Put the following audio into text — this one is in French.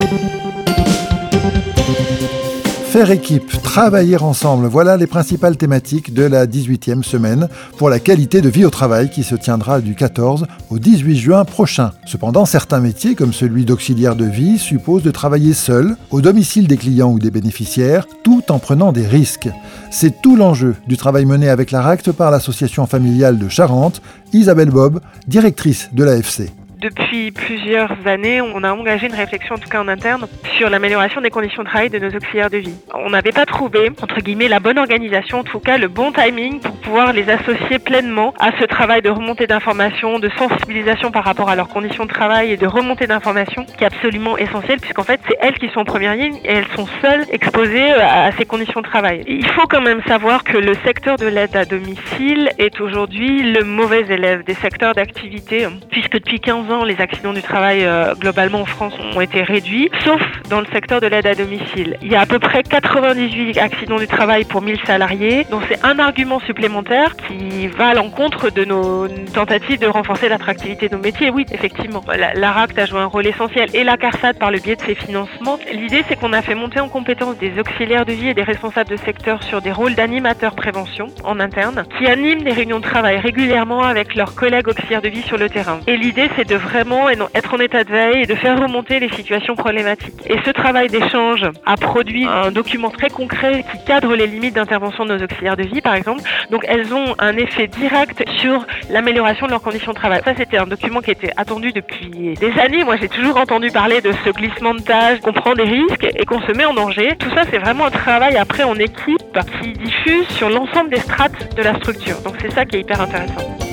Faire équipe, travailler ensemble, voilà les principales thématiques de la 18e semaine pour la qualité de vie au travail qui se tiendra du 14 au 18 juin prochain. Cependant, certains métiers, comme celui d'auxiliaire de vie, supposent de travailler seul, au domicile des clients ou des bénéficiaires, tout en prenant des risques. C'est tout l'enjeu du travail mené avec l'ARACT par l'association familiale de Charente, Isabelle Bob, directrice de l'AFC. Depuis plusieurs années, on a engagé une réflexion, en tout cas en interne, sur l'amélioration des conditions de travail de nos auxiliaires de vie. On n'avait pas trouvé, entre guillemets, la bonne organisation, en tout cas le bon timing pour pouvoir les associer pleinement à ce travail de remontée d'informations, de sensibilisation par rapport à leurs conditions de travail et de remontée d'informations qui est absolument essentiel puisqu'en fait c'est elles qui sont en première ligne et elles sont seules exposées à ces conditions de travail. Il faut quand même savoir que le secteur de l'aide à domicile est aujourd'hui le mauvais élève des secteurs d'activité puisque depuis 15 ans, les accidents du travail globalement en France ont été réduits, sauf dans le secteur de l'aide à domicile. Il y a à peu près 98 accidents du travail pour 1000 salariés, donc c'est un argument supplémentaire qui va à l'encontre de nos tentatives de renforcer l'attractivité de nos métiers. Oui, effectivement, l'ARACT a joué un rôle essentiel et la CARSAT par le biais de ses financements. L'idée, c'est qu'on a fait monter en compétence des auxiliaires de vie et des responsables de secteur sur des rôles d'animateurs prévention en interne, qui animent des réunions de travail régulièrement avec leurs collègues auxiliaires de vie sur le terrain. Et l'idée, c'est de vraiment être en état de veille et de faire remonter les situations problématiques. Et ce travail d'échange a produit un document très concret qui cadre les limites d'intervention de nos auxiliaires de vie, par exemple. Donc elles ont un effet direct sur l'amélioration de leurs conditions de travail. Ça, c'était un document qui était attendu depuis des années. Moi, j'ai toujours entendu parler de ce glissement de tâches, qu'on prend des risques et qu'on se met en danger. Tout ça, c'est vraiment un travail après en équipe qui diffuse sur l'ensemble des strates de la structure. Donc c'est ça qui est hyper intéressant.